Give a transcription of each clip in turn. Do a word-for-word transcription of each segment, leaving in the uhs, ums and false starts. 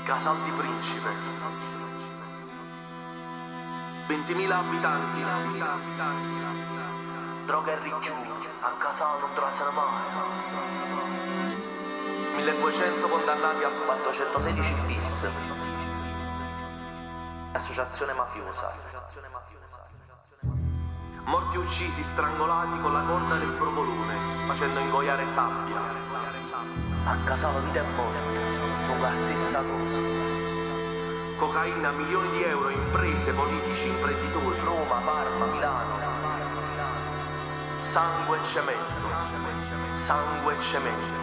Casal di Principe, ventimila abitanti, droga e rigiù, a Casal non trasano mai, milleduecento condannati a quattrocentosedici bis, associazione mafiosa, morti uccisi strangolati con la corda del provolone, facendo ingoiare sabbia. A Casal vita e morte sono la stessa cosa. Cocaina, milioni di euro, imprese, politici, imprenditori, Roma, Parma, Milano. Sangue e cemento, sangue e cemento.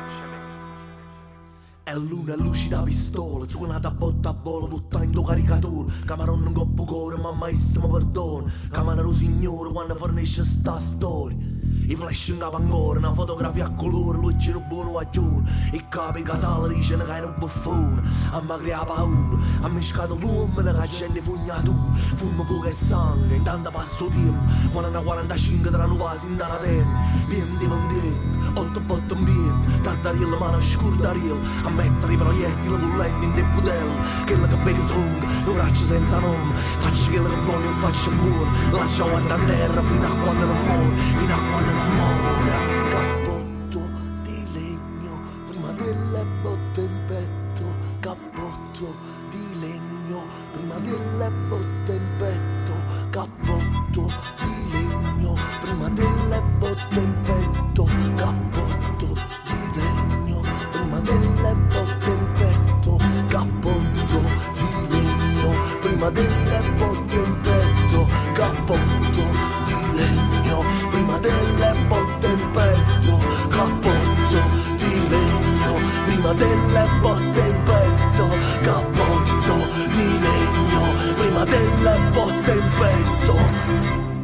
È luna lucida pistola, suonata a botta a volo, tutta in do caricatore. Camarone un coppo cuore, mammaissimo perdono. Camarone signore quando fornisce sta storia. I flash in capo ancora, una fotografia a colore, lui c'è un buono guaglione. I capi casale dicono che è un buffone. A me crea paura, a me scade l'uomo da gente fognatura. Fumo, fuoco e sangue, intanto passo tempo. Quando hanno quarantacinque tra nuova si indana terra. Vieni di vendetta, otto botte ambiente. Tardarilla, mano scurdarilla. A mettere i proiettili pullenti in dei budelli. Quello che beve sonda, lo braccio senza nome. Faccio quello che voglio, faccio buono. Lascia guarda a terra fino a quando non muore. Fino a quando non muore. Cappotto di legno, prima delle botte in petto. Cappotto di legno, prima delle botte in petto. Cappotto di legno, prima delle botte in petto. Cappotto di legno, prima delle botte in petto. Cappotto di legno, prima delle botte in petto. Cappotto di legno, prima delle botte in petto. Cappotto di legno, prima delle botte in petto. Cappotto di legno, prima delle botte in petto.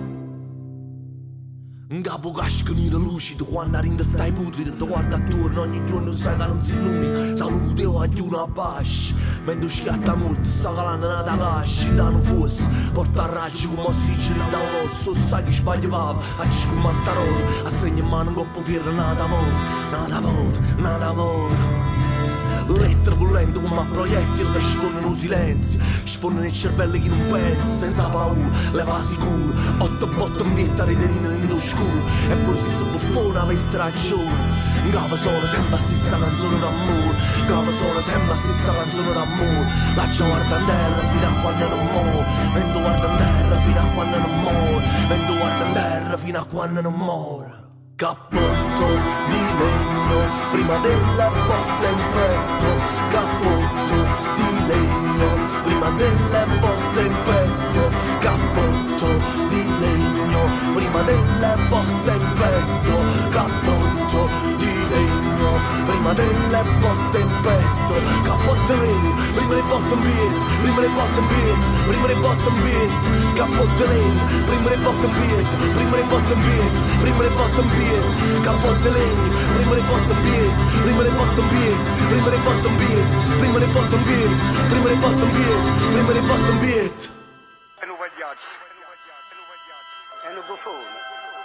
Capo cascano lucido quando rinda stai putrido. Ti guarda attorno ogni giorno sai che non si illumina. Salute o aiuto a pace. Mentre schiatta morte sta calando nata cascia. Da non fosse porta a raggi come ossigeno da un osso. Sai che sbaglia papa a ciscuma sta rota. A stregna in mano un coppo ferro nata volta. Nata volta, nata volta. Lettere volendo come a proiettili che sfondano il silenzio. Sfondano il cervello che non pensa. Senza paura, leva sicuro. Otto botte in vetta, rederina nell'oscuro. E pure se sto buffone avesse ragione. Capo sono sempre la stessa canzone d'amore. Capo sono sempre la stessa canzone d'amore. Lascia guarda in terra fino a quando non muore. Vento guarda in terra fino a quando non muore. Vento guarda in terra fino a quando non muore. Cappotto di legno, prima della botte in petto. Cappotto di legno, prima delle botte in petto. Cappotto di legno, prima delle botte in petto. Cappotto di legno, prima delle botte in petto. Cappotto di legno, prima le botte in petto. Prima le botte in petto, prima le botte in petto. Cappotto di legno, prima le botte in petto. Prima le botte in petto, prima le botte in petto. Cappotto legno, prima le botte in piedi, prima le botte in piedi, prima le botte in piedi, prima le botte in piedi, prima le botte in piedi, prima le botte in piedi. E non vagliacci, e non buffone,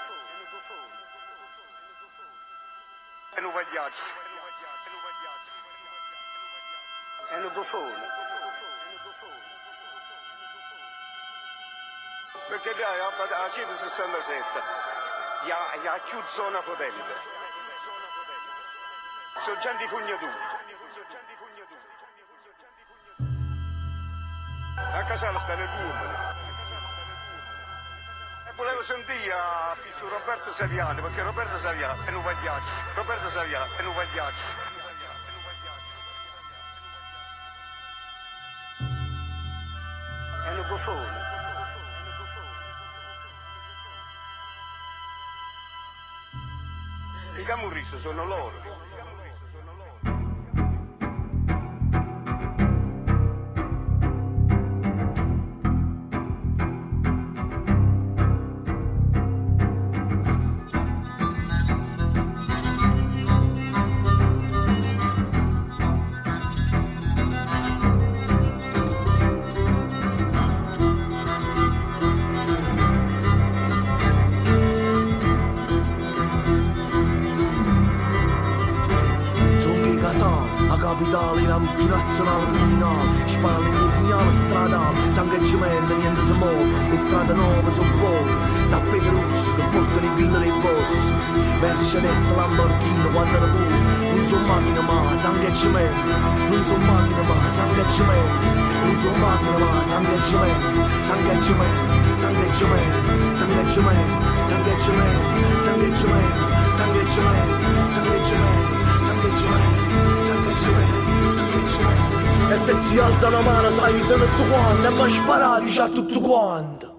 e non vagliacci, e non buffone. Perché dai, a centosessantasette gli ha chiuso una potente. Sono già di fognatura. A Casale sta nel Buono. E volevo sentire a Roberto Saviano, perché Roberto Saviano è un vagliaccio. Roberto Saviano è un vagliaccio. È un buffone. I camurristi sono loro. capitale, la multinazionale criminale, sparano in segnali stradali, sangue cemento, niente si muove, le strade nuove sono poche, tappeti rossi che portano i pilleri e i boss, Mercedes, Lamborghini, quando ne vuoi, non sono macchine ma sangue e cemento, non sono macchine ma sangue e cemento, non sono macchine ma sangue e cemento, sangue e cemento, sangue e cemento, sangue e cemento, sangue e cemento, sangue e cemento, sangue e cemento, sangue e cemento, sangue e cemento, sangue e cemento, sangue e cemento. E se si alza una mano sai sono tutto quanto, e mi sparati già tutto quanto.